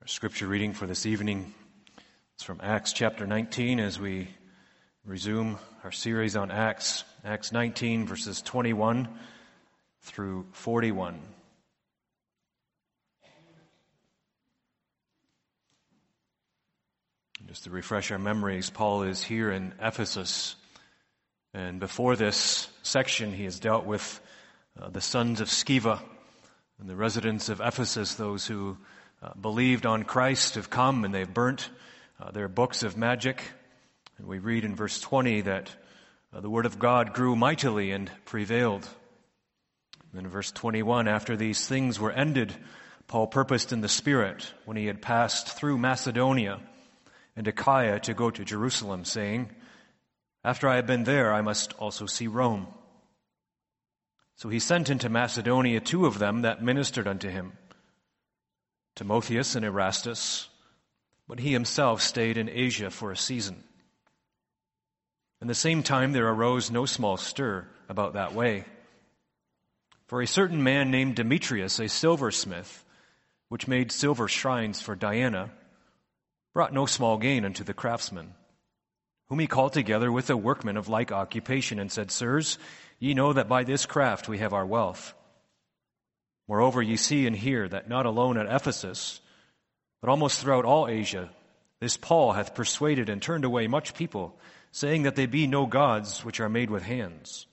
Our scripture reading for this evening is from Acts chapter 19 as we resume our series on Acts. Acts 19 verses 21 through 41. Just to refresh our memories, Paul is here in Ephesus, and before this section he has dealt with the sons of Sceva and the residents of Ephesus, those who believed on Christ, have come and they've burnt their books of magic. And we read in verse 20 that the word of God grew mightily and prevailed. And then in verse 21, after these things were ended, Paul purposed in the Spirit, when he had passed through Macedonia and Achaia, to go to Jerusalem, saying, "After I have been there, I must also see Rome." So he sent into Macedonia 2 of them that ministered unto him, Timotheus and Erastus, but he himself stayed in Asia for a season. In the same time there arose no small stir about that way. For a certain man named Demetrius, a silversmith, which made silver shrines for Diana, brought no small gain unto the craftsmen, whom he called together with the workmen of like occupation, and said, "Sirs, ye know that by this craft we have our wealth. Moreover, ye see and hear that not alone at Ephesus, but almost throughout all Asia, this Paul hath persuaded and turned away much people, saying that they be no gods which are made with hands.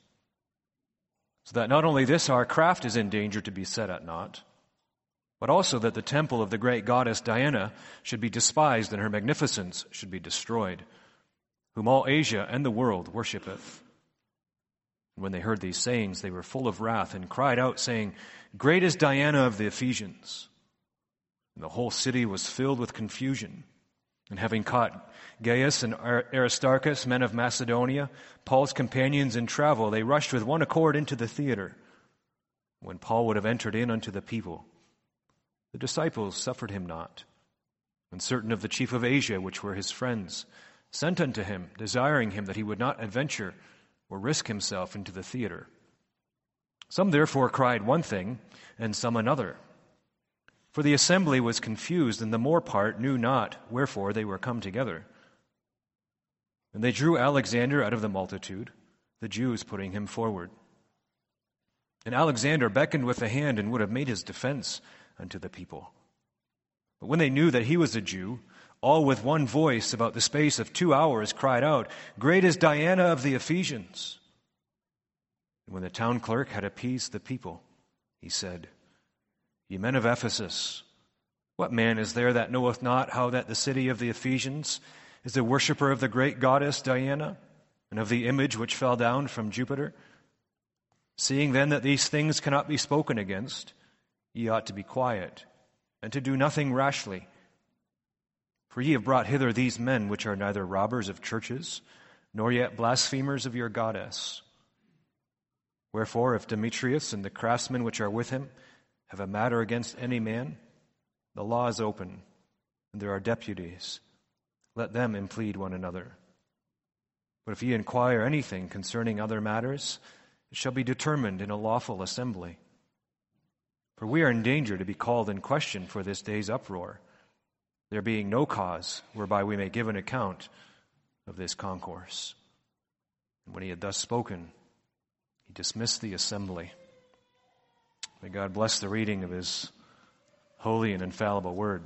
So that not only this our craft is in danger to be set at naught, but also that the temple of the great goddess Diana should be despised and her magnificence should be destroyed, whom all Asia and the world worshipeth." And when they heard these sayings, they were full of wrath and cried out, saying, "Great is Diana of the Ephesians." And the whole city was filled with confusion. And having caught Gaius and Aristarchus, men of Macedonia, Paul's companions in travel, they rushed with one accord into the theater. When Paul would have entered in unto the people, the disciples suffered him not. And certain of the chief of Asia, which were his friends, sent unto him, desiring him that he would not adventure or risk himself into the theater. Some therefore cried one thing, and some another. For the assembly was confused, and the more part knew not wherefore they were come together. And they drew Alexander out of the multitude, the Jews putting him forward. And Alexander beckoned with the hand and would have made his defense unto the people. But when they knew that he was a Jew, all with one voice about the space of 2 hours cried out, "Great is Diana of the Ephesians." And when the town clerk had appeased the people, he said, "Ye men of Ephesus, what man is there that knoweth not how that the city of the Ephesians is the worshipper of the great goddess Diana, and of the image which fell down from Jupiter? Seeing then that these things cannot be spoken against, ye ought to be quiet, and to do nothing rashly. For ye have brought hither these men, which are neither robbers of churches, nor yet blasphemers of your goddess. Wherefore, if Demetrius and the craftsmen which are with him have a matter against any man, the law is open, and there are deputies. Let them implead one another. But if ye inquire anything concerning other matters, it shall be determined in a lawful assembly. For we are in danger to be called in question for this day's uproar, there being no cause whereby we may give an account of this concourse." And when he had thus spoken, he dismissed the assembly. May God bless the reading of his holy and infallible word.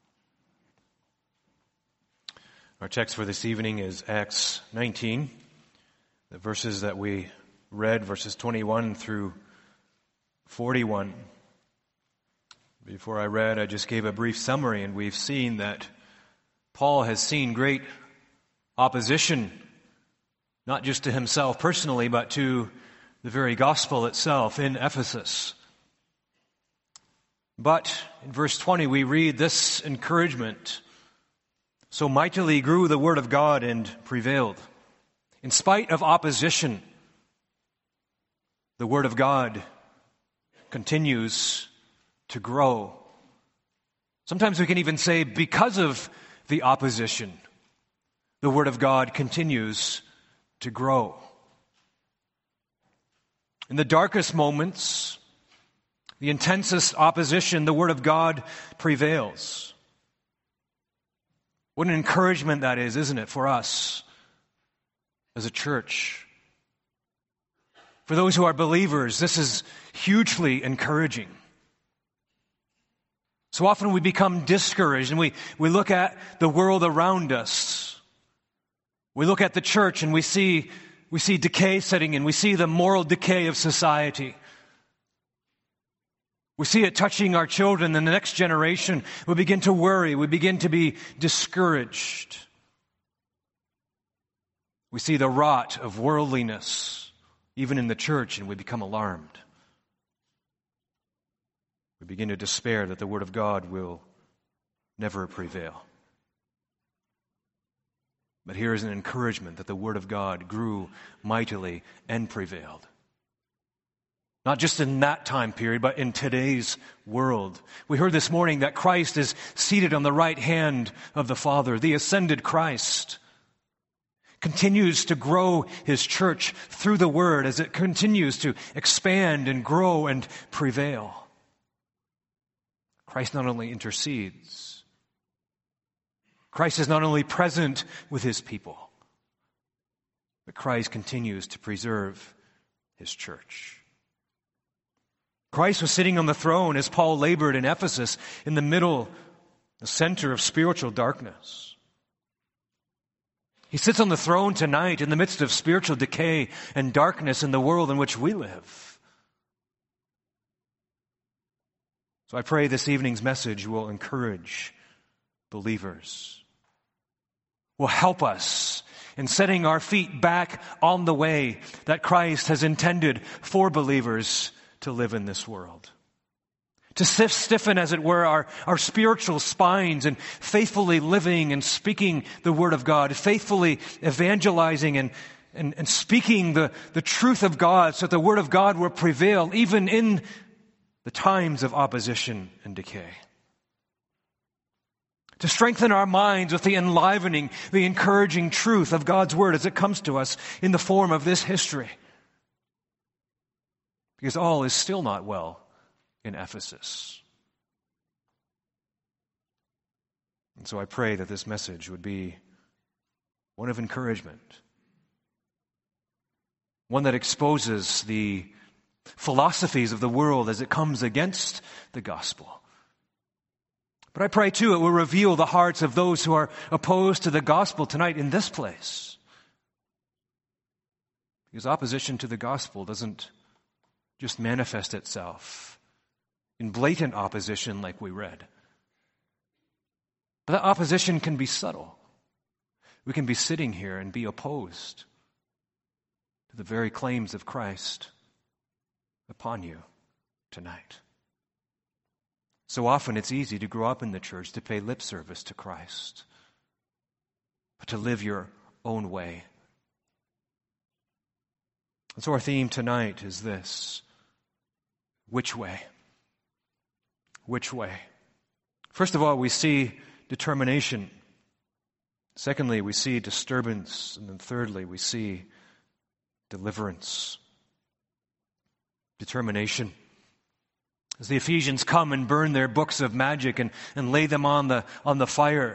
Our text for this evening is Acts 19, the verses that we read, verses 21 through 41. Before I read, I just gave a brief summary, and we've seen that Paul has seen great opposition, not just to himself personally, but to the very gospel itself in Ephesus. But in verse 20, we read this encouragement: "So mightily grew the word of God and prevailed." In spite of opposition, the word of God continues to grow. Sometimes we can even say, because of the opposition, the word of God continues to grow. In the darkest moments, the intensest opposition, the word of God prevails. What an encouragement that is, isn't it, for us as a church? For those who are believers, this is hugely encouraging. So often we become discouraged and we look at the world around us. We look at the church and we see decay setting in. We see the moral decay of society. We see it touching our children and the next generation. We begin to worry. We begin to be discouraged. We see the rot of worldliness, even in the church, and we become alarmed. We begin to despair that the Word of God will never prevail. But here is an encouragement that the Word of God grew mightily and prevailed. Not just in that time period, but in today's world. We heard this morning that Christ is seated on the right hand of the Father. The ascended Christ continues to grow His church through the Word as it continues to expand and grow and prevail. Christ not only intercedes, Christ is not only present with His people, but Christ continues to preserve His church. Christ was sitting on the throne as Paul labored in Ephesus in the middle, the center of spiritual darkness. He sits on the throne tonight in the midst of spiritual decay and darkness in the world in which we live. So I pray this evening's message will encourage believers, will help us in setting our feet back on the way that Christ has intended for believers to live in this world. To stiffen, as it were, our spiritual spines and faithfully living and speaking the Word of God, faithfully evangelizing and speaking the truth of God so that the Word of God will prevail even in the times of opposition and decay. To strengthen our minds with the enlivening, the encouraging truth of God's Word as it comes to us in the form of this history. Because all is still not well in Ephesus. And so I pray that this message would be one of encouragement. One that exposes the philosophies of the world as it comes against the gospel. But I pray too it will reveal the hearts of those who are opposed to the gospel tonight in this place. Because opposition to the gospel doesn't just manifest itself in blatant opposition like we read. But that opposition can be subtle. We can be sitting here and be opposed to the very claims of Christ upon you tonight. So often it's easy to grow up in the church to pay lip service to Christ, but to live your own way. And so our theme tonight is this: which way? Which way? First of all, we see determination. Secondly, we see disturbance. And then thirdly, we see deliverance. Determination. As the Ephesians come and burn their books of magic and lay them on the fire.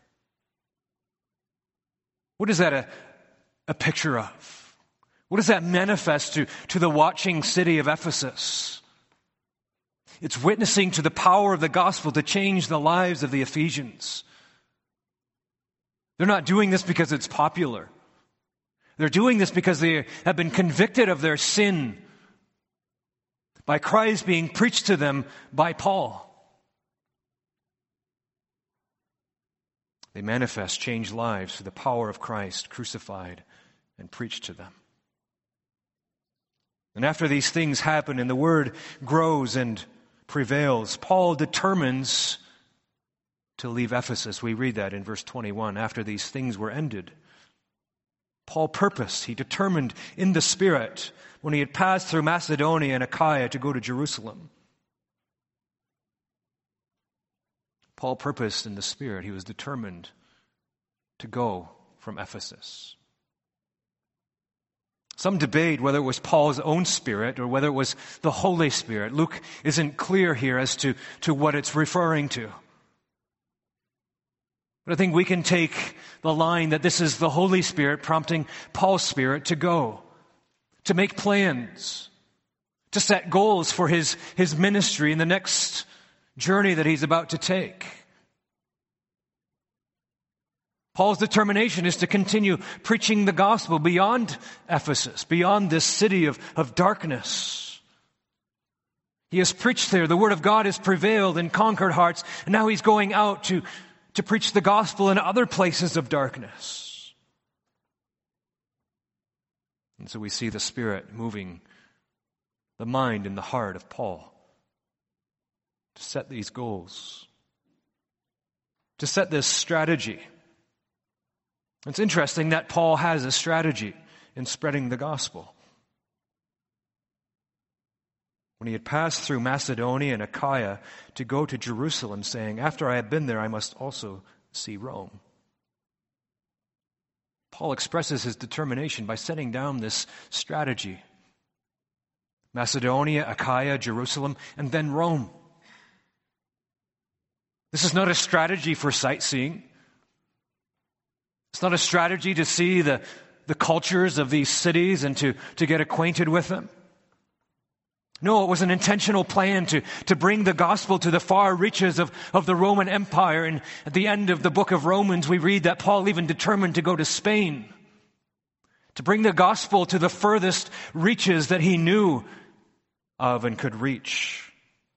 What is that a picture of? What does that manifest to the watching city of Ephesus? It's witnessing to the power of the gospel to change the lives of the Ephesians. They're not doing this because it's popular. They're doing this because they have been convicted of their sin by Christ being preached to them by Paul. They manifest changed lives through the power of Christ crucified and preached to them. And after these things happen and the word grows and prevails, Paul determines to leave Ephesus. We read that in verse 21. After these things were ended, Paul purposed, he determined in the Spirit when he had passed through Macedonia and Achaia to go to Jerusalem. Paul purposed in the Spirit, he was determined to go from Ephesus. Some debate whether it was Paul's own spirit or whether it was the Holy Spirit. Luke isn't clear here as to what it's referring to. But I think we can take the line that this is the Holy Spirit prompting Paul's spirit to go, to make plans, to set goals for his ministry in the next journey that he's about to take. Paul's determination is to continue preaching the gospel beyond Ephesus, beyond this city of darkness. He has preached there. The word of God has prevailed and conquered hearts. And now he's going out to preach the gospel in other places of darkness. And so we see the Spirit moving the mind and the heart of Paul to set these goals, to set this strategy. It's interesting that Paul has a strategy in spreading the gospel. When he had passed through Macedonia and Achaia to go to Jerusalem, saying, "After I have been there, I must also see Rome." Paul expresses his determination by setting down this strategy. Macedonia, Achaia, Jerusalem, and then Rome. This is not a strategy for sightseeing. It's not a strategy to see the cultures of these cities and to get acquainted with them. No, it was an intentional plan to bring the gospel to the far reaches of the Roman Empire. And at the end of the book of Romans, we read that Paul even determined to go to Spain, to bring the gospel to the furthest reaches that he knew of and could reach.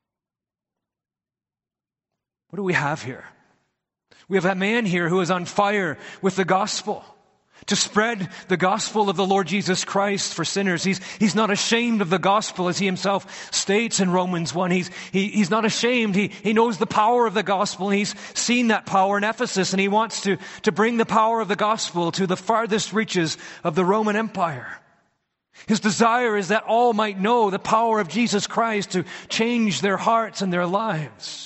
What do we have here? We have a man here who is on fire with the gospel, to spread the gospel of the Lord Jesus Christ for sinners. He's not ashamed of the gospel, as he himself states in Romans 1. He's not ashamed. He knows the power of the gospel, and he's seen that power in Ephesus, and he wants to bring the power of the gospel to the farthest reaches of the Roman Empire. His desire is that all might know the power of Jesus Christ to change their hearts and their lives.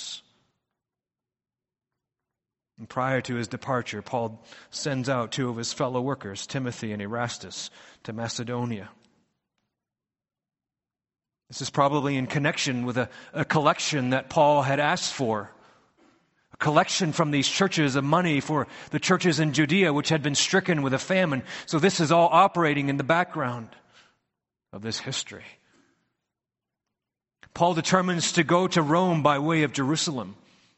And prior to his departure, Paul sends out two of his fellow workers, Timothy and Erastus, to Macedonia. This is probably in connection with a collection that Paul had asked for. A collection from these churches of money for the churches in Judea, which had been stricken with a famine. So this is all operating in the background of this history. Paul determines to go to Rome by way of Jerusalem.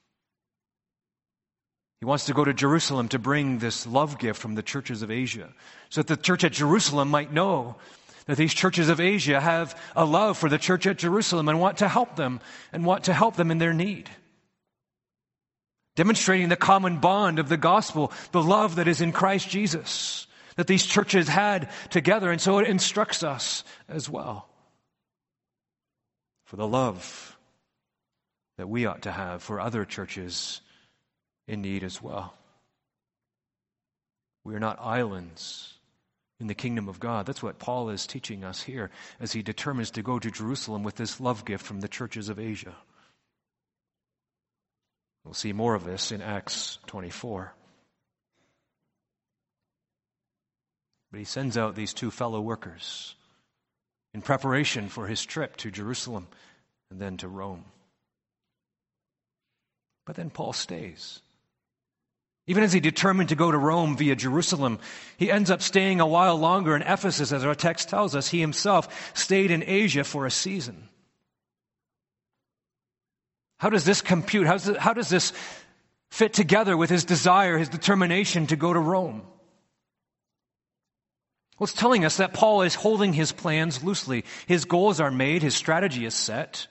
He wants to go to Jerusalem to bring this love gift from the churches of Asia, so that the church at Jerusalem might know that these churches of Asia have a love for the church at Jerusalem and want to help them in their need. Demonstrating the common bond of the gospel, the love that is in Christ Jesus, that these churches had together. And so it instructs us as well for the love that we ought to have for other churches in need as well. We are not islands in the kingdom of God. That's what Paul is teaching us here as he determines to go to Jerusalem with this love gift from the churches of Asia. We'll see more of this in Acts 24. But he sends out these two fellow workers in preparation for his trip to Jerusalem and then to Rome. But then Paul stays. Even as he determined to go to Rome via Jerusalem, he ends up staying a while longer in Ephesus, as our text tells us. He himself stayed in Asia for a season. How does this compute? How does this fit together with his desire, his determination to go to Rome? Well, it's telling us that Paul is holding his plans loosely. His goals are made, his strategy is set.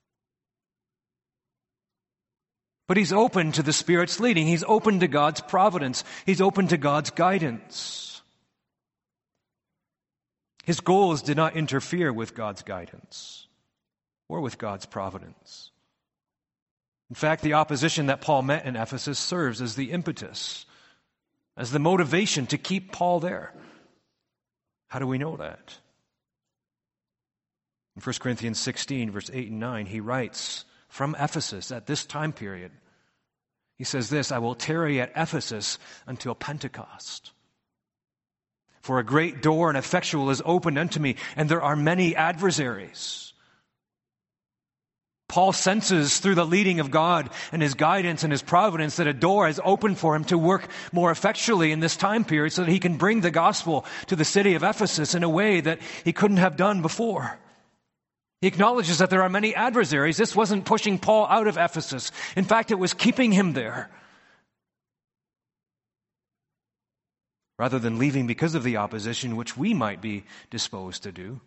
But he's open to the Spirit's leading. He's open to God's providence. He's open to God's guidance. His goals did not interfere with God's guidance or with God's providence. In fact, the opposition that Paul met in Ephesus serves as the impetus, as the motivation to keep Paul there. How do we know that? In 1 Corinthians 16, verse 8 and 9, he writes from Ephesus at this time period. He says this, "I will tarry at Ephesus until Pentecost. For a great door and effectual is opened unto me, and there are many adversaries." Paul senses through the leading of God and his guidance and his providence that a door is open for him to work more effectually in this time period so that he can bring the gospel to the city of Ephesus in a way that he couldn't have done before. He acknowledges that there are many adversaries. This wasn't pushing Paul out of Ephesus. In fact, it was keeping him there. Rather than leaving because of the opposition, which we might be disposed to do,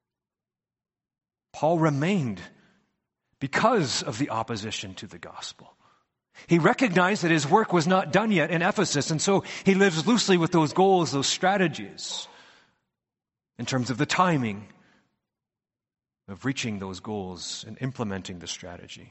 Paul remained because of the opposition to the gospel. He recognized that his work was not done yet in Ephesus, and so he lives loosely with those goals, those strategies, in terms of the timing of reaching those goals and implementing the strategy.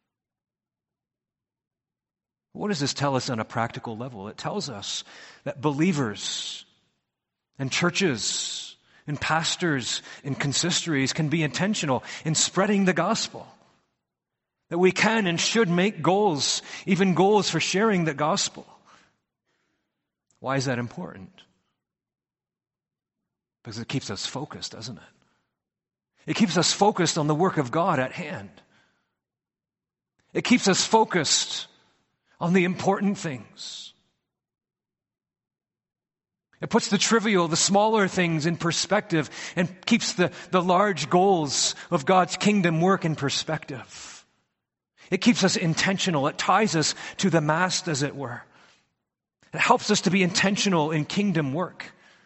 What does this tell us on a practical level? It tells us that believers and churches and pastors and consistories can be intentional in spreading the gospel. That we can and should make goals, even goals for sharing the gospel. Why is that important? Because it keeps us focused, doesn't it? It keeps us focused on the work of God at hand. It keeps us focused on the important things. It puts the trivial, the smaller things in perspective and keeps the large goals of God's kingdom work in perspective. It keeps us intentional. It ties us to the mast, as it were. It helps us to be intentional in kingdom work.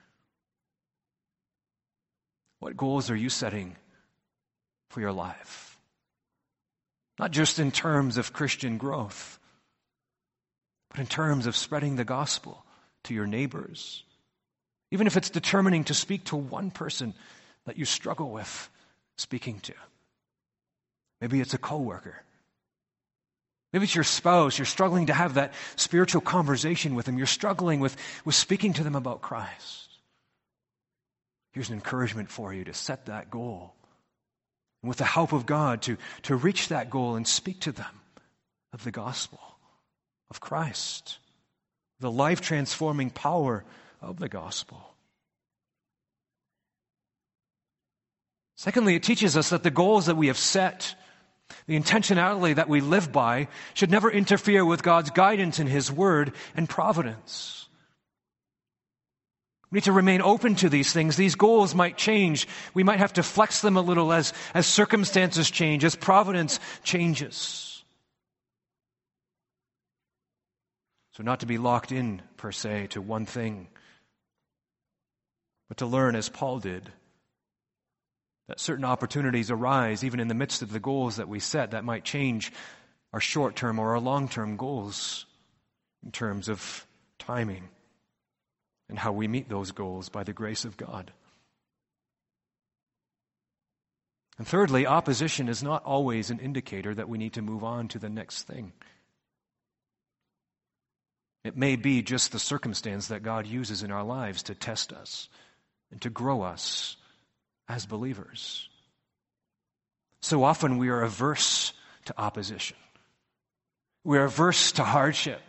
What goals are you setting for your life? Not just in terms of Christian growth, but in terms of spreading the gospel to your neighbors. Even if it's determining to speak to one person that you struggle with speaking to. Maybe it's a coworker. Maybe it's your spouse. You're struggling to have that spiritual conversation with them. You're struggling with speaking to them about Christ. Here's an encouragement for you to set that goal. And with the help of God, to reach that goal and speak to them of the gospel of Christ. The life-transforming power of the gospel. Secondly, it teaches us that the goals that we have set, the intentionality that we live by, should never interfere with God's guidance in His Word and providence. We need to remain open to these things. These goals might change. We might have to flex them a little as circumstances change, as providence changes. So not to be locked in, per se, to one thing, but to learn, as Paul did, that certain opportunities arise even in the midst of the goals that we set that might change our short-term or our long-term goals in terms of timing and how we meet those goals by the grace of God. And thirdly, opposition is not always an indicator that we need to move on to the next thing. It may be just the circumstance that God uses in our lives to test us and to grow us as believers. So often we are averse to opposition. We are averse to hardship.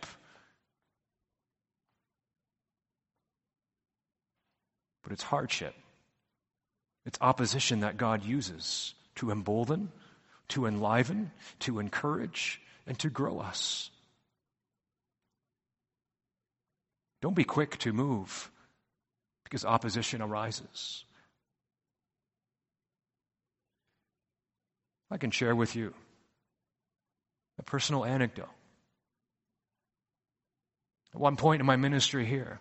But it's hardship. It's opposition that God uses to embolden, to enliven, to encourage, and to grow us. Don't be quick to move because opposition arises. I can share with you a personal anecdote. At one point in my ministry here,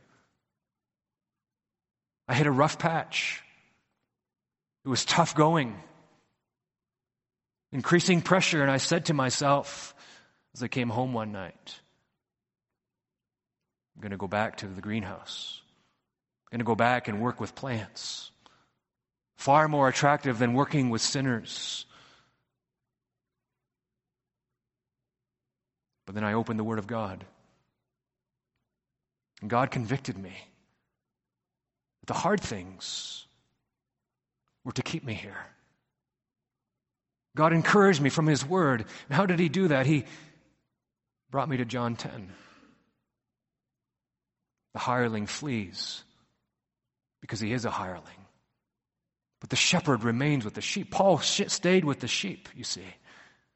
I hit a rough patch. It was tough going, increasing pressure, and I said to myself as I came home one night, I'm going to go back to the greenhouse. I'm going to go back and work with plants. Far more attractive than working with sinners. But then I opened the Word of God. And God convicted me that the hard things were to keep me here. God encouraged me from His Word. And how did He do that? He brought me to John 10. The hireling flees because he is a hireling. But the shepherd remains with the sheep. Paul stayed with the sheep, you see.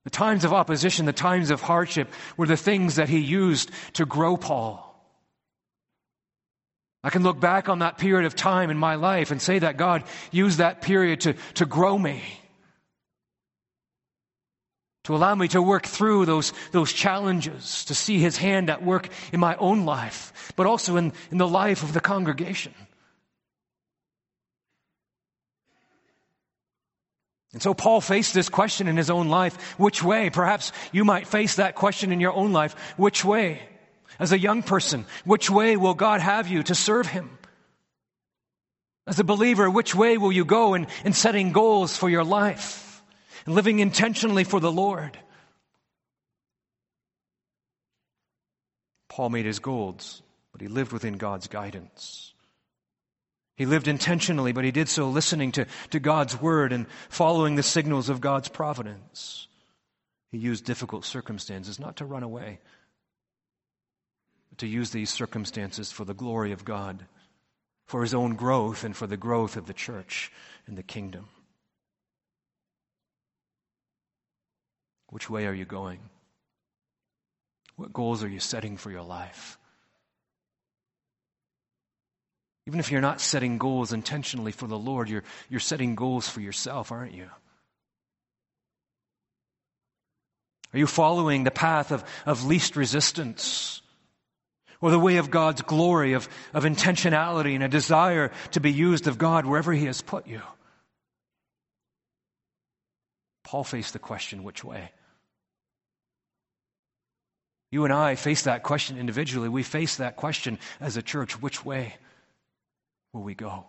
The times of opposition, the times of hardship were the things that he used to grow Paul. I can look back on that period of time in my life and say that God used that period to grow me, to allow me to work through those challenges, to see his hand at work in my own life, but also in the life of the congregation. And so Paul faced this question in his own life. Which way? Perhaps you might face that question in your own life. Which way? As a young person, which way will God have you to serve him? As a believer, which way will you go in setting goals for your life and living intentionally for the Lord? Paul made his goals, but he lived within God's guidance. He lived intentionally, but he did so listening to God's word and following the signals of God's providence. He used difficult circumstances not to run away, but to use these circumstances for the glory of God, for his own growth and for the growth of the church and the kingdom. Which way are you going? What goals are you setting for your life? Even if you're not setting goals intentionally for the Lord, you're setting goals for yourself, aren't you? Are you following the path of least resistance? Or the way of God's glory, of intentionality and a desire to be used of God wherever he has put you? Paul faced the question, which way? You and I face that question individually. We face that question as a church, which way will we go?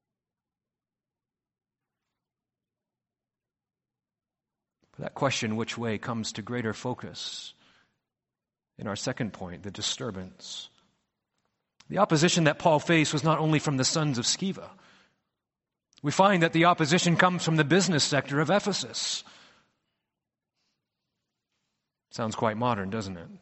But that question, which way, comes to greater focus in our second point, the disturbance. The opposition that Paul faced was not only from the sons of Sceva. We find that the opposition comes from the business sector of Ephesus. Sounds quite modern, doesn't it?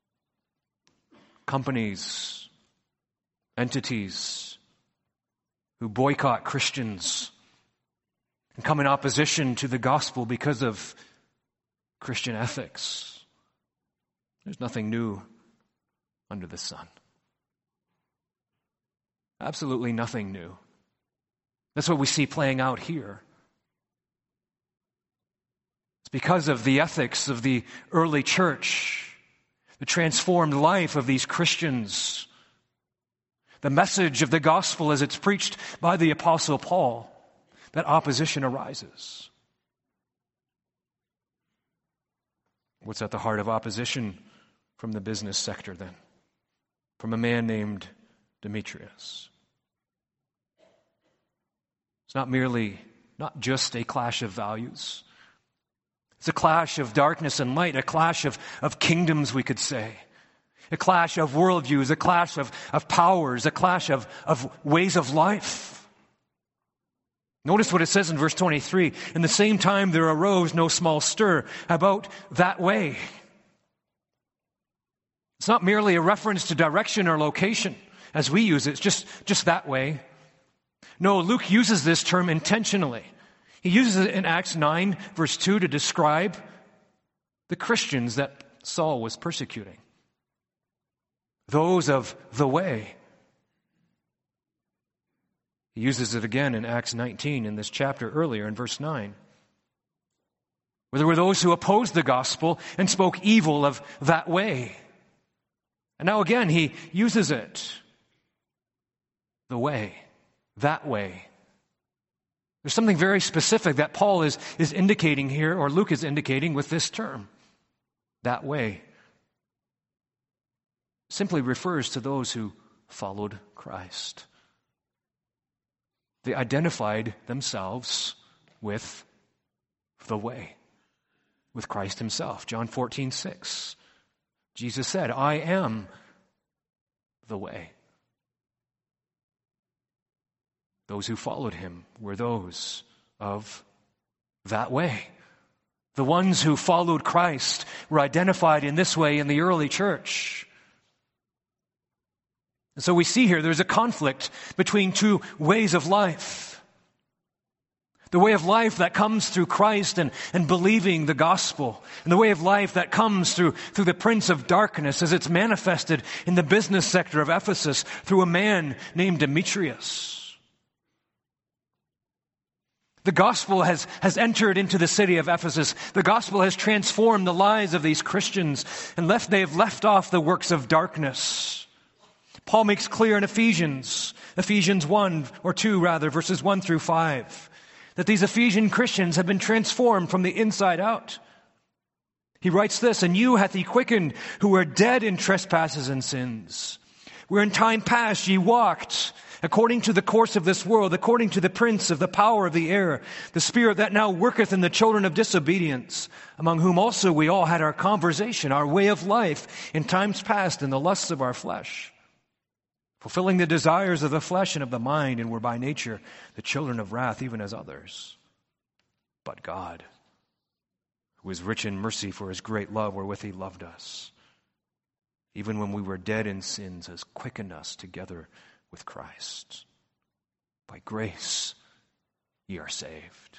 Companies, entities who boycott Christians and come in opposition to the gospel because of Christian ethics. There's nothing new under the sun. Absolutely nothing new. That's what we see playing out here. It's because of the ethics of the early church, the transformed life of these Christians, the message of the gospel as it's preached by the Apostle Paul, that opposition arises. What's at the heart of opposition from the business sector then? From a man named Demetrius. It's not just a clash of values. It's a clash of darkness and light, a clash of kingdoms, we could say. A clash of worldviews, a clash of powers, a clash of ways of life. Notice what it says in verse 23. In the same time there arose no small stir about that way. It's not merely a reference to direction or location as we use it. It's just that way. No, Luke uses this term intentionally. He uses it in Acts 9, verse 2, to describe the Christians that Saul was persecuting. Those of the way. He uses it again in Acts 19 in this chapter earlier in verse 9. Where there were those who opposed the gospel and spoke evil of that way. And now again, he uses it. The way. That way. There's something very specific that Paul is indicating here, or Luke is indicating with this term. That way. Simply refers to those who followed Christ. They identified themselves with the way, with Christ himself. John 14:6. Jesus said, I am the way. Those who followed him were those of that way. The ones who followed Christ were identified in this way in the early church. And so we see here there's a conflict between two ways of life. The way of life that comes through Christ and believing the gospel. And the way of life that comes through the prince of darkness as it's manifested in the business sector of Ephesus through a man named Demetrius. The gospel has entered into the city of Ephesus. The gospel has transformed the lives of these Christians and they have left off the works of darkness. Paul makes clear in Ephesians 1 or 2 rather, verses 1 through 5. That these Ephesian Christians have been transformed from the inside out. He writes this, "And you hath he quickened who were dead in trespasses and sins, where in time past ye walked, according to the course of this world, according to the prince of the power of the air, the spirit that now worketh in the children of disobedience, among whom also we all had our conversation, our way of life, in times past in the lusts of our flesh, fulfilling the desires of the flesh and of the mind, and were by nature the children of wrath, even as others. But God, who is rich in mercy for his great love wherewith he loved us, even when we were dead in sins, has quickened us together with Christ. By grace ye are saved."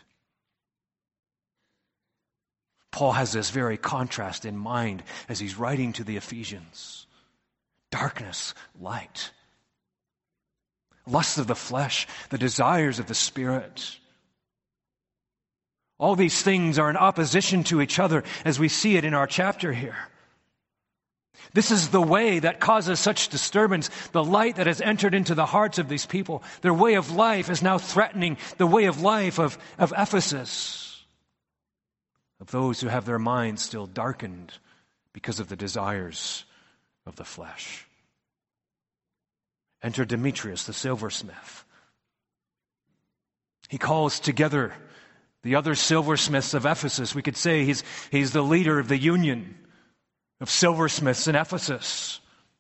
Paul has this very contrast in mind as he's writing to the Ephesians. Darkness, light. Lusts of the flesh, the desires of the spirit. All these things are in opposition to each other as we see it in our chapter here. This is the way that causes such disturbance, the light that has entered into the hearts of these people. Their way of life is now threatening the way of life of Ephesus, of those who have their minds still darkened because of the desires of the flesh. Enter Demetrius, the silversmith. He calls together the other silversmiths of Ephesus. We could say he's the leader of the union of silversmiths in Ephesus.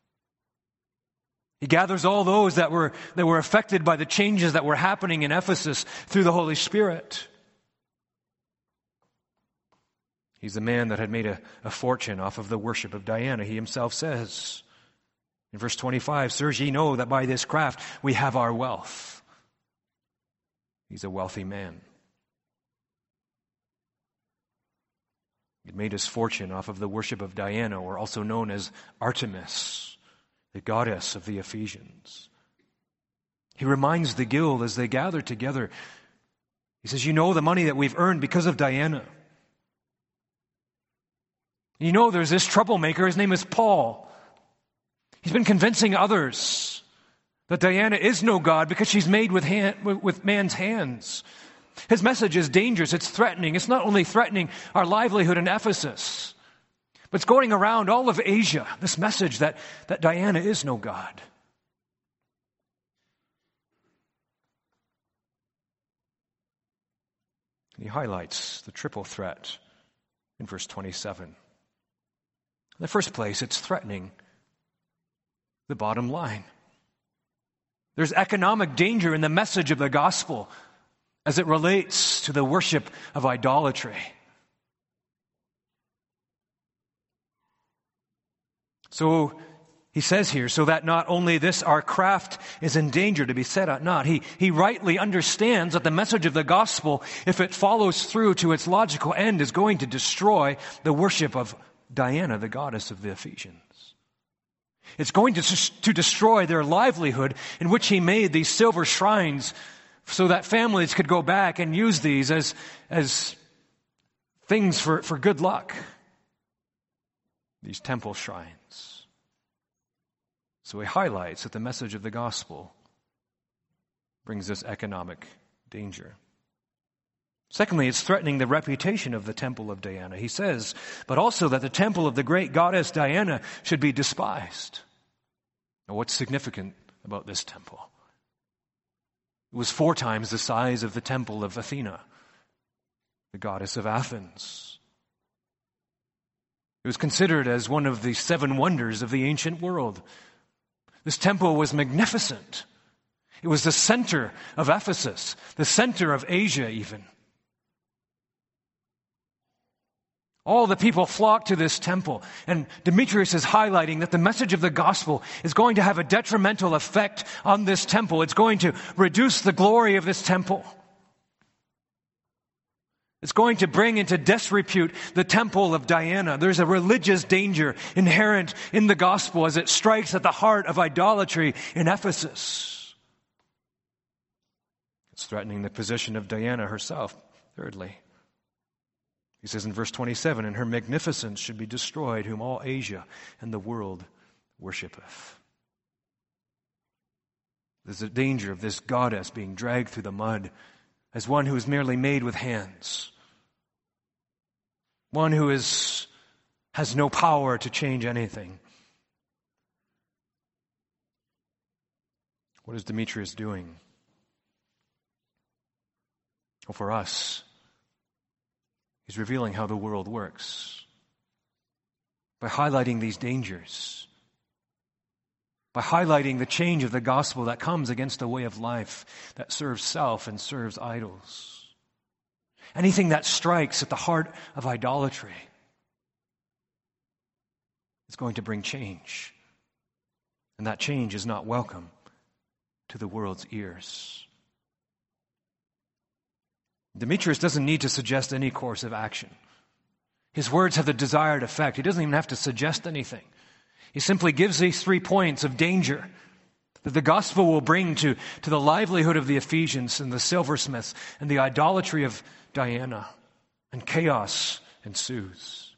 He gathers all those that were affected by the changes that were happening in Ephesus through the Holy Spirit. He's the man that had made a fortune off of the worship of Diana, he himself says. In verse 25, "Sirs, ye know that by this craft we have our wealth." He's a wealthy man. He made his fortune off of the worship of Diana, or also known as Artemis, the goddess of the Ephesians. He reminds the guild as they gather together. He says, "You know the money that we've earned because of Diana. You know there's this troublemaker, his name is Paul. He's been convincing others that Diana is no god because she's made with man's hands. His message is dangerous. It's threatening. It's not only threatening our livelihood in Ephesus, but it's going around all of Asia, this message that Diana is no god." And he highlights the triple threat in verse 27. In the first place, it's threatening the bottom line. There's economic danger in the message of the gospel as it relates to the worship of idolatry. So he says here, "So that not only this our craft is in danger to be set at naught." He rightly understands that the message of the gospel, if it follows through to its logical end, is going to destroy the worship of Diana, the goddess of the Ephesians. It's going to destroy their livelihood, in which he made these silver shrines so that families could go back and use these as things for good luck. These temple shrines. So he highlights that the message of the gospel brings this economic danger. Secondly, it's threatening the reputation of the temple of Diana. He says, "But also that the temple of the great goddess Diana should be despised." Now, what's significant about this temple? It was 4 times the size of the temple of Athena, the goddess of Athens. It was considered as one of the 7 wonders of the ancient world. This temple was magnificent. It was the center of Ephesus, the center of Asia even. All the people flocked to this temple, and Demetrius is highlighting that the message of the gospel is going to have a detrimental effect on this temple. It's going to reduce the glory of this temple. It's going to bring into disrepute the temple of Diana. There's a religious danger inherent in the gospel as it strikes at the heart of idolatry in Ephesus. It's threatening the position of Diana herself, thirdly. He says in verse 27, "And her magnificence should be destroyed, whom all Asia and the world worshipeth." There's a danger of this goddess being dragged through the mud as one who is merely made with hands. One who has no power to change anything. What is Demetrius doing? Well, for us, he's revealing how the world works. By highlighting these dangers. By highlighting the change of the gospel that comes against a way of life that serves self and serves idols. Anything that strikes at the heart of idolatry is going to bring change. And that change is not welcome to the world's ears. Demetrius doesn't need to suggest any course of action. His words have the desired effect. He doesn't even have to suggest anything. He simply gives these 3 points of danger that the gospel will bring to the livelihood of the Ephesians and the silversmiths and the idolatry of Diana, and chaos ensues.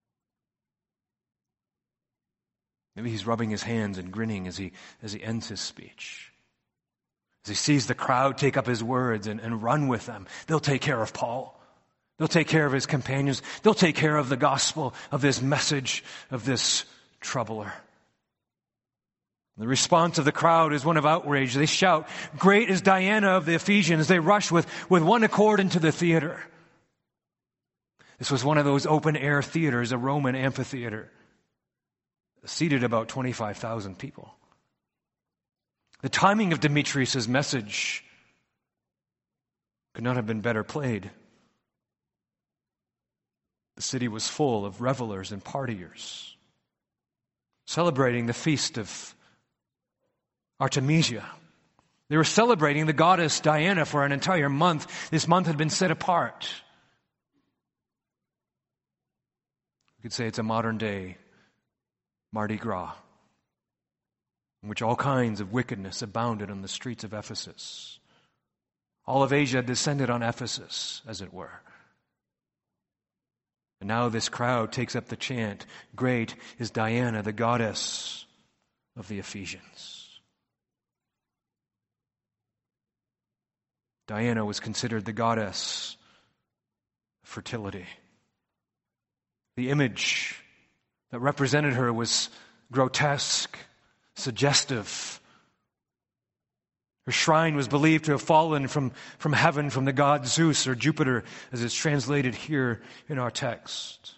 Maybe he's rubbing his hands and grinning as he ends his speech. As he sees the crowd take up his words and run with them. They'll take care of Paul. They'll take care of his companions. They'll take care of the gospel, of this message, of this troubler. The response of the crowd is one of outrage. They shout, "Great is Diana of the Ephesians." They rush with one accord into the theater. This was one of those open-air theaters, a Roman amphitheater, seated about 25,000 people. The timing of Demetrius' message could not have been better played. The city was full of revelers and partiers, celebrating the feast of Artemisia. They were celebrating the goddess Diana for an entire month. This month had been set apart. You could say it's a modern-day Mardi Gras, in which all kinds of wickedness abounded on the streets of Ephesus. All of Asia descended on Ephesus, as it were. And now this crowd takes up the chant, "Great is Diana, the goddess of the Ephesians." Diana was considered the goddess of fertility. The image that represented her was grotesque, suggestive. Her shrine was believed to have fallen from heaven from the god Zeus or Jupiter, as it's translated here in our text.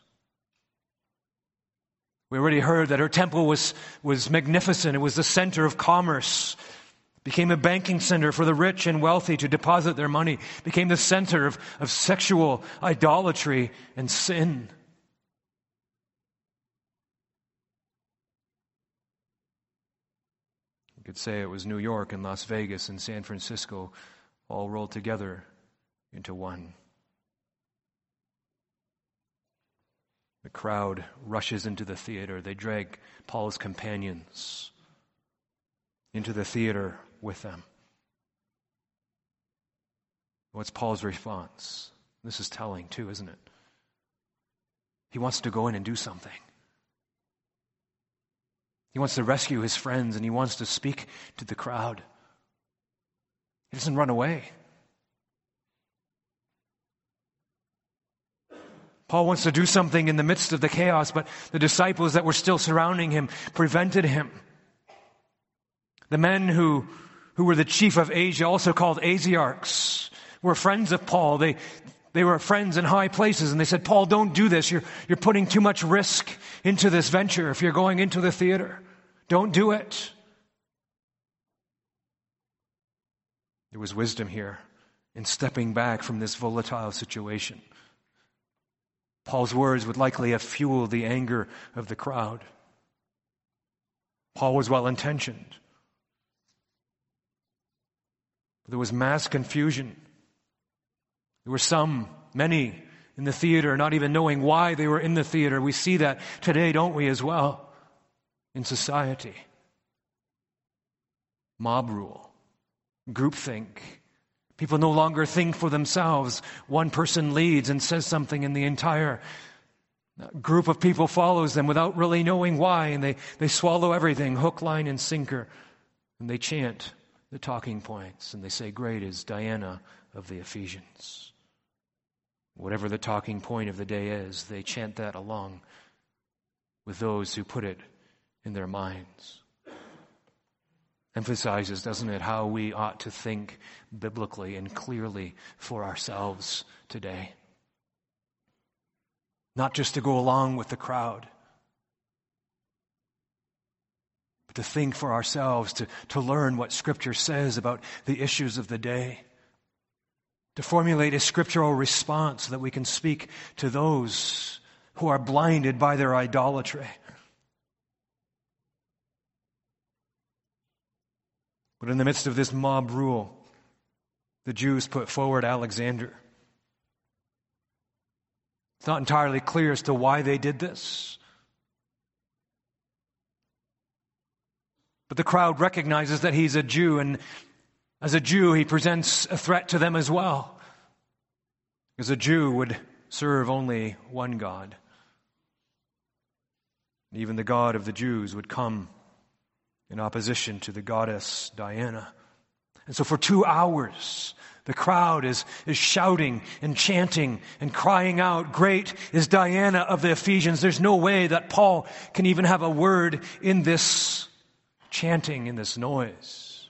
We already heard that her temple was magnificent. It was the center of commerce. Became a banking center for the rich and wealthy to deposit their money. Became the center of sexual idolatry and sin. You could say it was New York and Las Vegas and San Francisco all rolled together into one. The crowd rushes into the theater. They drag Paul's companions into the theater with them. What's Paul's response? This is telling too, isn't it? He wants to go in and do something. He wants to rescue his friends and he wants to speak to the crowd. He doesn't run away. Paul wants to do something in the midst of the chaos, but the disciples that were still surrounding him prevented him. The men who were the chief of Asia, also called Asiarchs, were friends of Paul. They were friends in high places, and they said, "Paul, don't do this. You're putting too much risk into this venture if you're going into the theater. Don't do it." There was wisdom here in stepping back from this volatile situation. Paul's words would likely have fueled the anger of the crowd. Paul was well-intentioned. But there was mass confusion. There were some Many in the theater not even knowing why they were in the theater. We see that today, don't we, as well, in society. Mob rule, groupthink. People no longer think for themselves. One person leads and says something, and the entire group of people follows them without really knowing why, and they swallow everything, hook, line, and sinker, and they chant the talking points, and they say, "Great is Diana of the Ephesians." Whatever the talking point of the day is, they chant that along with those who put it in their minds. Emphasizes, doesn't it, how we ought to think biblically and clearly for ourselves today. Not just to go along with the crowd, but to think for ourselves, to learn what Scripture says about the issues of the day, to formulate a scriptural response so that we can speak to those who are blinded by their idolatry. But in the midst of this mob rule, the Jews put forward Alexander. It's not entirely clear as to why they did this. But the crowd recognizes that he's a Jew, and as a Jew, he presents a threat to them as well. Because a Jew would serve only one God. And even the God of the Jews would come in opposition to the goddess Diana. And so for 2 hours, the crowd is shouting and chanting and crying out, "Great is Diana of the Ephesians." There's no way that Paul can even have a word in this chanting, in this noise.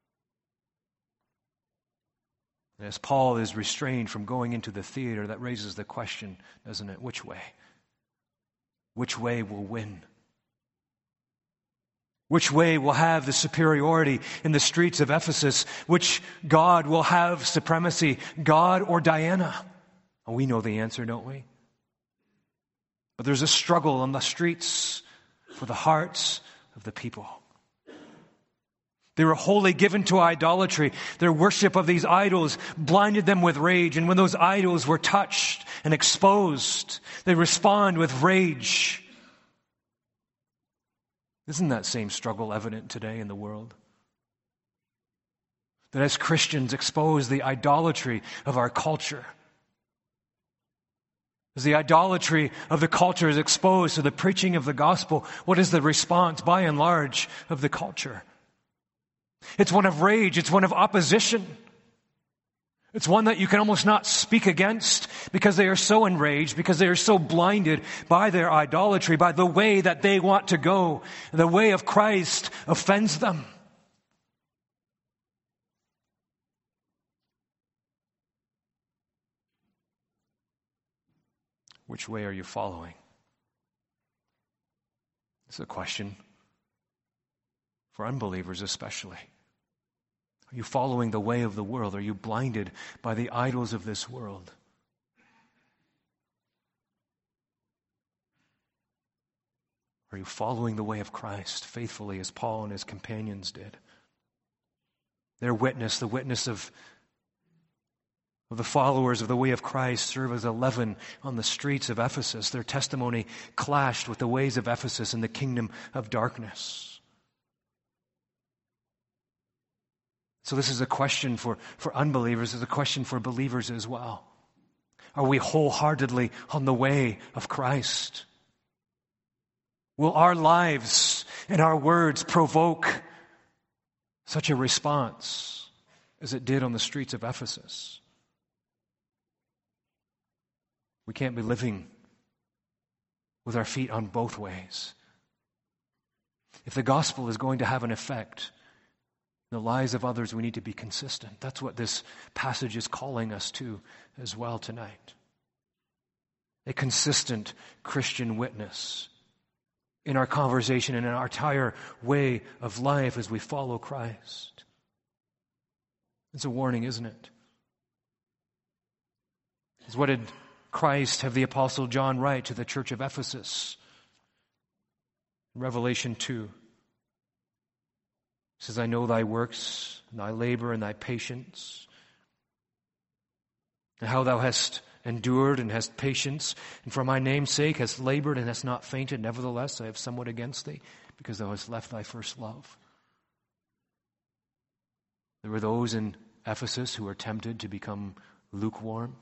And as Paul is restrained from going into the theater, that raises the question, doesn't it? Which way? Which way will win? Which way will have the superiority in the streets of Ephesus? Which god will have supremacy, God or Diana? Well, we know the answer, don't we? But there's a struggle on the streets for the hearts of the people. They were wholly given to idolatry. Their worship of these idols blinded them with rage. And when those idols were touched and exposed, they respond with rage. Isn't that same struggle evident today in the world? That as Christians expose the idolatry of our culture, as the idolatry of the culture is exposed to the preaching of the gospel, what is the response, by and large, of the culture? It's one of rage. It's one of opposition. It's one that you can almost not speak against because they are so enraged, because they are so blinded by their idolatry, by the way that they want to go. The way of Christ offends them. Which way are you following? It's a question for unbelievers especially. Are you following the way of the world? Are you blinded by the idols of this world? Are you following the way of Christ faithfully as Paul and his companions did? Their witness, the witness of the followers of the way of Christ, serve as a leaven on the streets of Ephesus. Their testimony clashed with the ways of Ephesus and the kingdom of darkness. So this is a question for unbelievers. It's a question for believers as well. Are we wholeheartedly on the way of Christ? Will our lives and our words provoke such a response as it did on the streets of Ephesus? We can't be living with our feet on both ways. If the gospel is going to have an effect in the lives of others, we need to be consistent. That's what this passage is calling us to as well tonight. A consistent Christian witness in our conversation and in our entire way of life as we follow Christ. It's a warning, isn't it? It's what did Christ have the Apostle John write to the church of Ephesus? In Revelation 2. He says, "I know thy works, and thy labor, and thy patience, and how thou hast endured and hast patience, and for my name's sake hast labored and hast not fainted. Nevertheless, I have somewhat against thee, because thou hast left thy first love. There were those in Ephesus who were tempted to become lukewarm,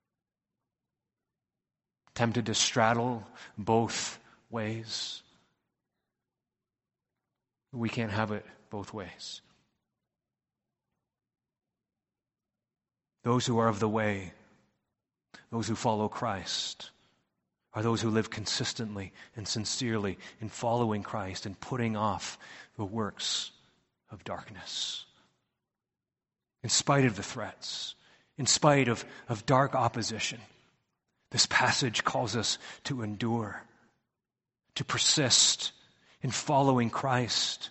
tempted to straddle both ways. We can't have it both ways. Those who are of the way, those who follow Christ, are those who live consistently and sincerely in following Christ and putting off the works of darkness. In spite of the threats, in spite of dark opposition, this passage calls us to endure, to persist in following Christ,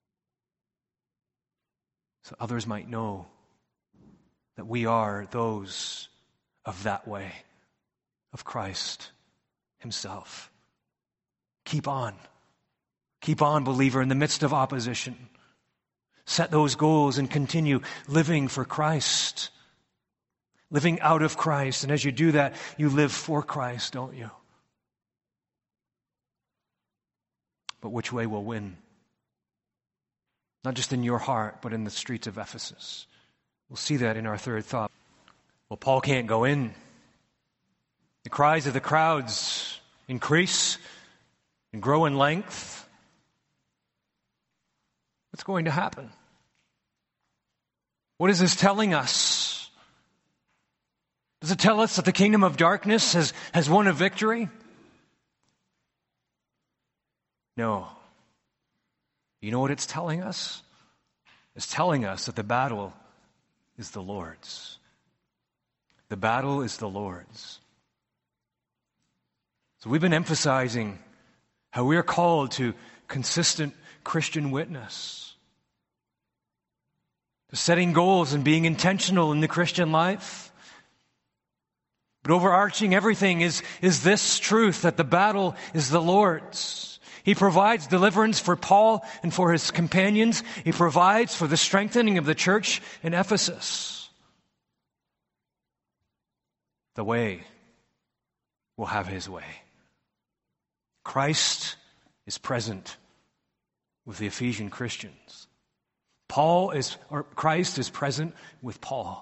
so others might know that we are those of that way, of Christ himself. Keep on. Keep on, believer, in the midst of opposition. Set those goals and continue living for Christ, living out of Christ. And as you do that, you live for Christ, don't you? But which way will win? Not just in your heart, but in the streets of Ephesus. We'll see that in our third thought. Well, Paul can't go in. The cries of the crowds increase and grow in length. What's going to happen? What is this telling us? Does it tell us that the kingdom of darkness has won a victory? No. You know what it's telling us? It's telling us that the battle is the Lord's. The battle is the Lord's. So we've been emphasizing how we are called to consistent Christian witness, to setting goals and being intentional in the Christian life. But overarching everything is this truth that the battle is the Lord's. He provides deliverance for Paul and for his companions. He provides for the strengthening of the church in Ephesus. The way will have his way. Christ is present with the Ephesian Christians. Christ is present with Paul.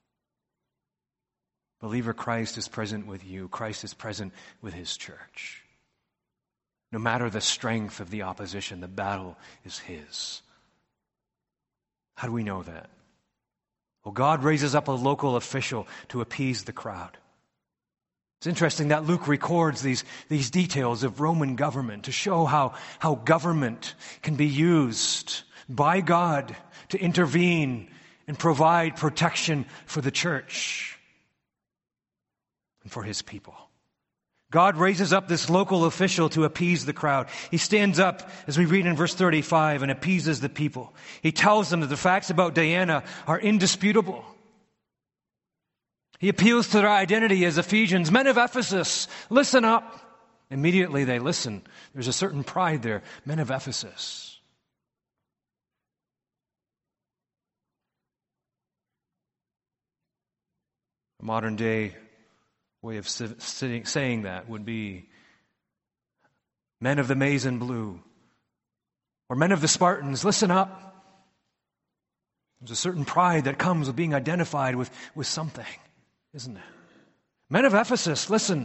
Believer, Christ is present with you. Christ is present with his church. No matter the strength of the opposition, the battle is his. How do we know that? Well, God raises up a local official to appease the crowd. It's interesting that Luke records these details of Roman government to show how government can be used by God to intervene and provide protection for the church and for his people. God raises up this local official to appease the crowd. He stands up, as we read in verse 35, and appeases the people. He tells them that the facts about Diana are indisputable. He appeals to their identity as Ephesians. Men of Ephesus, listen up. Immediately they listen. There's a certain pride there. Men of Ephesus. A modern day way of saying that would be men of the maize and blue, or men of the Spartans, listen up. There's a certain pride that comes with being identified with something, isn't it? Men of Ephesus, listen.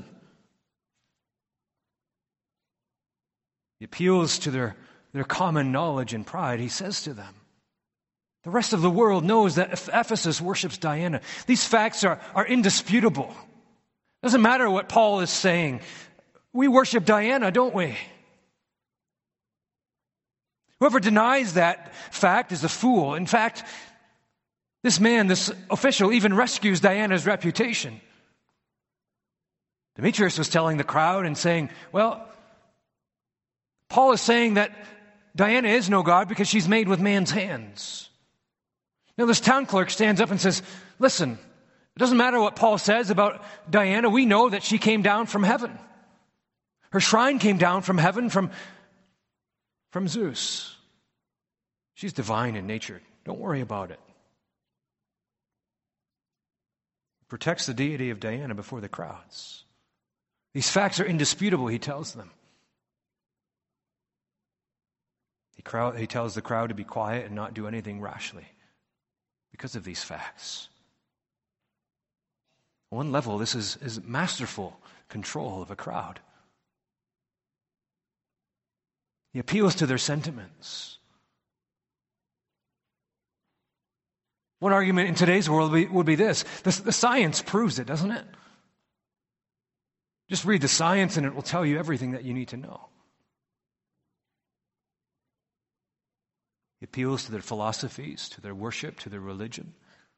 He appeals to their common knowledge and pride. He says to them, the rest of the world knows that Ephesus worships Diana. These facts are indisputable. Doesn't matter what Paul is saying. We worship Diana, don't we? Whoever denies that fact is a fool. In fact, this man, this official, even rescues Diana's reputation. Demetrius was telling the crowd and saying, well, Paul is saying that Diana is no god because she's made with man's hands. Now this town clerk stands up and says, listen, it doesn't matter what Paul says about Diana. We know that she came down from heaven. Her shrine came down from heaven from Zeus. She's divine in nature. Don't worry about it. protects the deity of Diana before the crowds. These facts are indisputable, he tells them. He tells the crowd to be quiet and not do anything rashly because of these facts. On one level, this is masterful control of a crowd. He appeals to their sentiments. One argument in today's world would be this. The science proves it, doesn't it? Just read the science and it will tell you everything that you need to know. He appeals to their philosophies, to their worship, to their religion.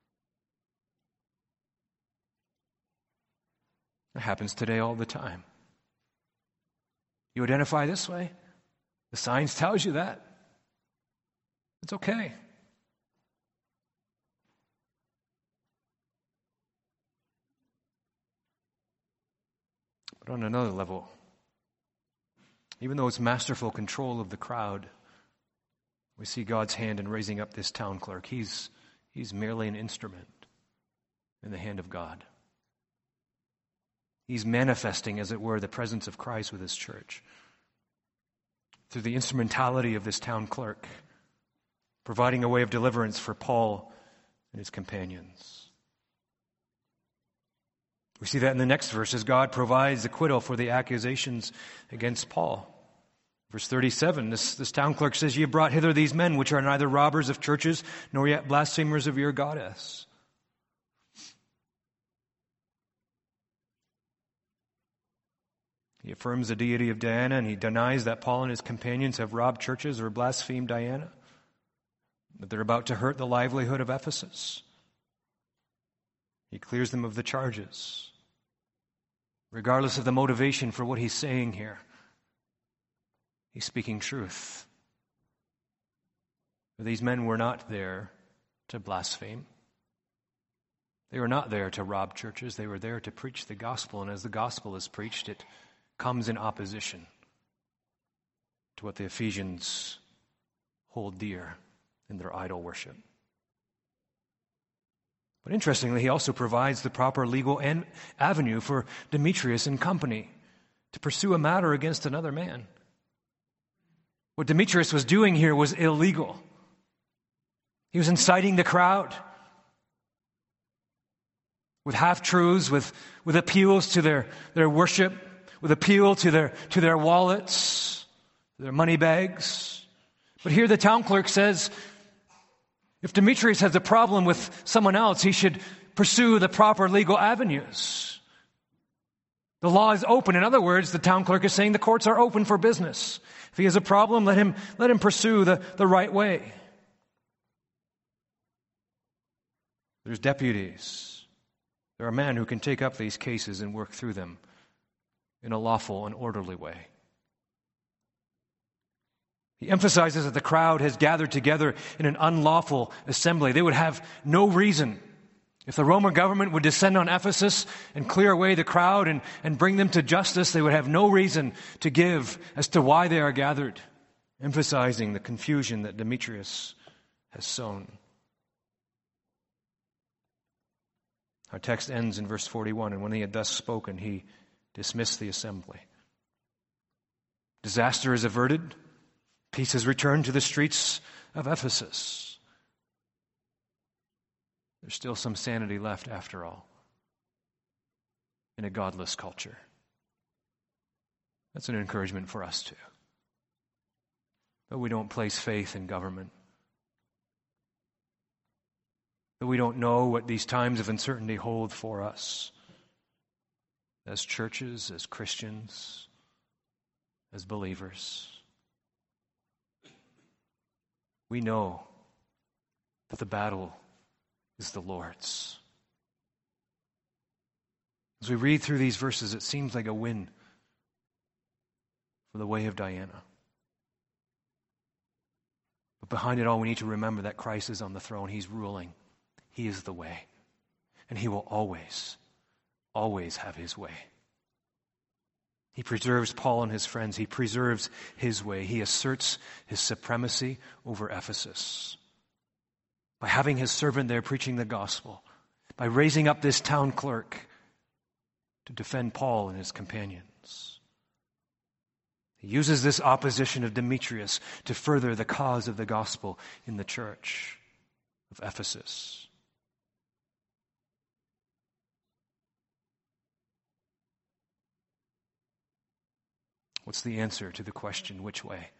It happens today all the time. You identify this way? The science tells you that. It's okay. But on another level, even though it's masterful control of the crowd, we see God's hand in raising up this town clerk. He's merely an instrument in the hand of God. He's manifesting, as it were, the presence of Christ with his church through the instrumentality of this town clerk, providing a way of deliverance for Paul and his companions. We see that in the next verse as God provides acquittal for the accusations against Paul. Verse 37, this town clerk says, "Ye have brought hither these men, which are neither robbers of churches, nor yet blasphemers of your goddess." He affirms the deity of Diana, and he denies that Paul and his companions have robbed churches or blasphemed Diana, that they're about to hurt the livelihood of Ephesus. He clears them of the charges, regardless of the motivation for what he's saying here. He's speaking truth. These men were not there to blaspheme. They were not there to rob churches. They were there to preach the gospel. And as the gospel is preached, it comes in opposition to what the Ephesians hold dear in their idol worship. But interestingly, he also provides the proper legal avenue for Demetrius and company to pursue a matter against another man. What Demetrius was doing here was illegal. He was inciting the crowd with half-truths, with appeals to their worship, with appeal to their wallets, their money bags. But here the town clerk says, if Demetrius has a problem with someone else, he should pursue the proper legal avenues. The law is open. In other words, the town clerk is saying the courts are open for business. If he has a problem, let him pursue the right way. There's deputies. There are men who can take up these cases and work through them in a lawful and orderly way. He emphasizes that the crowd has gathered together in an unlawful assembly. They would have no reason. If the Roman government would descend on Ephesus and clear away the crowd and bring them to justice, they would have no reason to give as to why they are gathered, emphasizing the confusion that Demetrius has sown. Our text ends in verse 41, and when he had thus spoken, he dismissed the assembly. Disaster is averted. Peace has returned to the streets of Ephesus. There's still some sanity left, after all, in a godless culture. That's an encouragement for us, too. That we don't place faith in government. That we don't know what these times of uncertainty hold for us as churches, as Christians, as believers. We know that the battle is the Lord's. As we read through these verses, it seems like a win for the way of Diana. But behind it all, we need to remember that Christ is on the throne. He's ruling. He is the way. And he will always, always have his way. He preserves Paul and his friends. He preserves his way. He asserts his supremacy over Ephesus by having his servant there preaching the gospel, by raising up this town clerk to defend Paul and his companions. He uses this opposition of Demetrius to further the cause of the gospel in the church of Ephesus. What's the answer to the question, which way?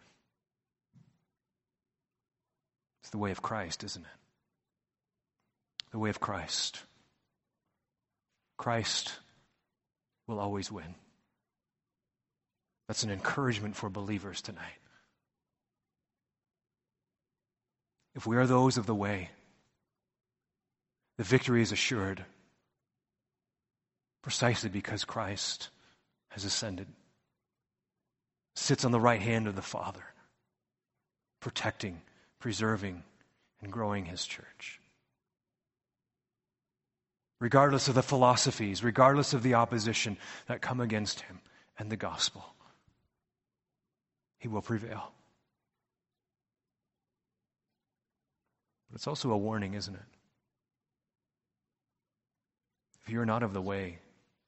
It's the way of Christ, isn't it? The way of Christ. Christ will always win. That's an encouragement for believers tonight. If we are those of the way, the victory is assured precisely because Christ has ascended, sits on the right hand of the Father, protecting, preserving, and growing his church. Regardless of the philosophies, regardless of the opposition that come against him and the gospel, he will prevail. But it's also a warning, isn't it? If you're not of the way,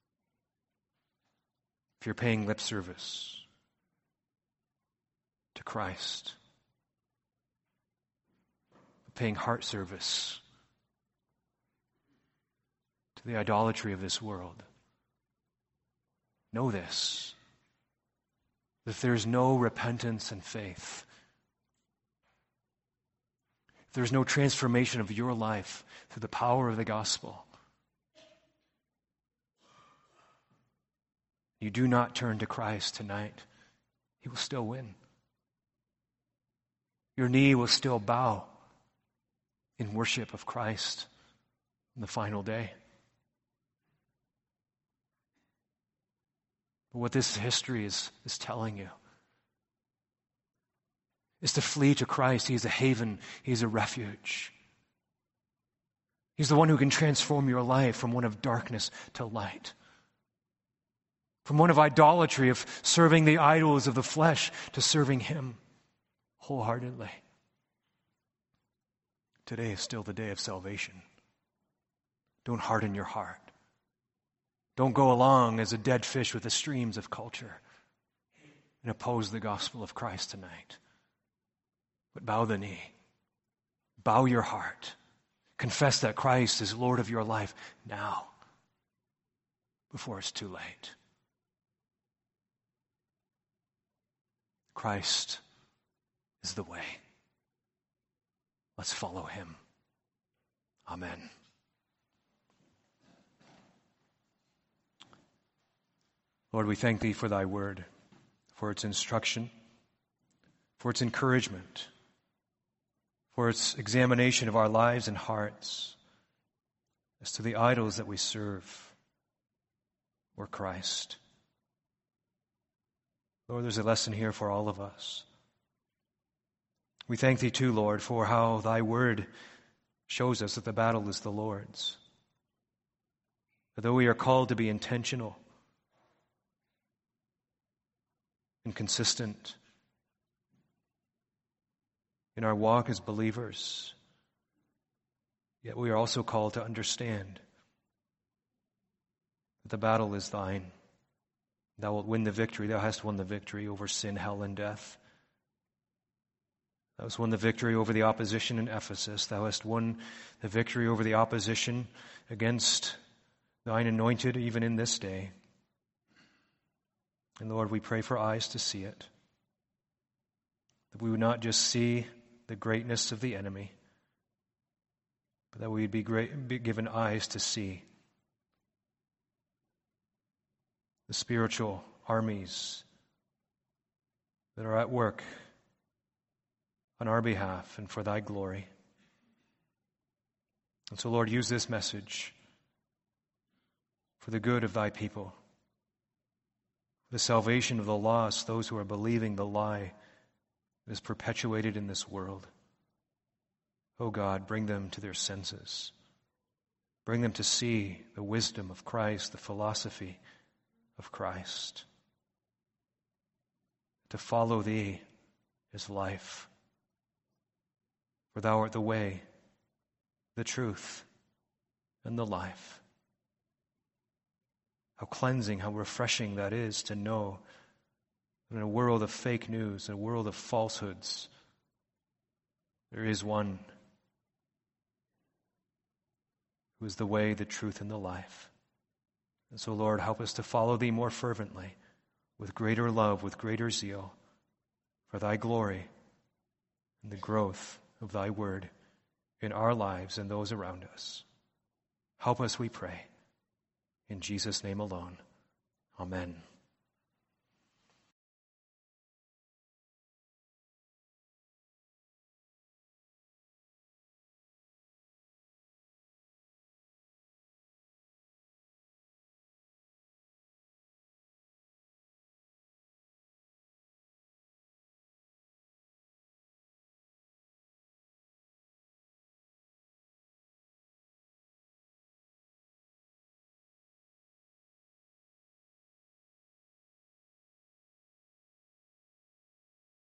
if you're paying lip service to Christ, paying heart service to the idolatry of this world, know this, that there's no repentance and faith, if there's no transformation of your life through the power of the gospel, you do not turn to Christ tonight, he will still win. Your knee will still bow in worship of Christ on the final day. But what this history is telling you is to flee to Christ. He's a haven. He's a refuge. He's the one who can transform your life from one of darkness to light, from one of idolatry, of serving the idols of the flesh, to serving him wholeheartedly. Today is still the day of salvation. Don't harden your heart. Don't go along as a dead fish with the streams of culture and oppose the gospel of Christ tonight. But bow the knee. Bow your heart. Confess that Christ is Lord of your life now, before it's too late. Christ is the way. Let's follow him. Amen. Lord, we thank thee for thy word, for its instruction, for its encouragement, for its examination of our lives and hearts as to the idols that we serve or Christ. Lord, there's a lesson here for all of us. We thank thee too, Lord, for how thy word shows us that the battle is the Lord's. That though we are called to be intentional and consistent in our walk as believers, yet we are also called to understand that the battle is thine. Thou wilt win the victory. Thou hast won the victory over sin, hell, and death. Thou hast won the victory over the opposition in Ephesus. Thou hast won the victory over the opposition against thine anointed even in this day. And Lord, we pray for eyes to see it, that we would not just see the greatness of the enemy, but that we would be given eyes to see the spiritual armies that are at work on our behalf and for thy glory. And so, Lord, use this message for the good of thy people, the salvation of the lost, those who are believing the lie that is perpetuated in this world. Oh God, bring them to their senses. Bring them to see the wisdom of Christ, the philosophy of Christ. To follow thee is life. For thou art the way, the truth, and the life. How cleansing, how refreshing that is to know that in a world of fake news, in a world of falsehoods, there is one who is the way, the truth, and the life. And so, Lord, help us to follow thee more fervently, with greater love, with greater zeal, for thy glory and the growth of thy word in our lives and those around us. Help us, we pray. In Jesus' name alone. Amen.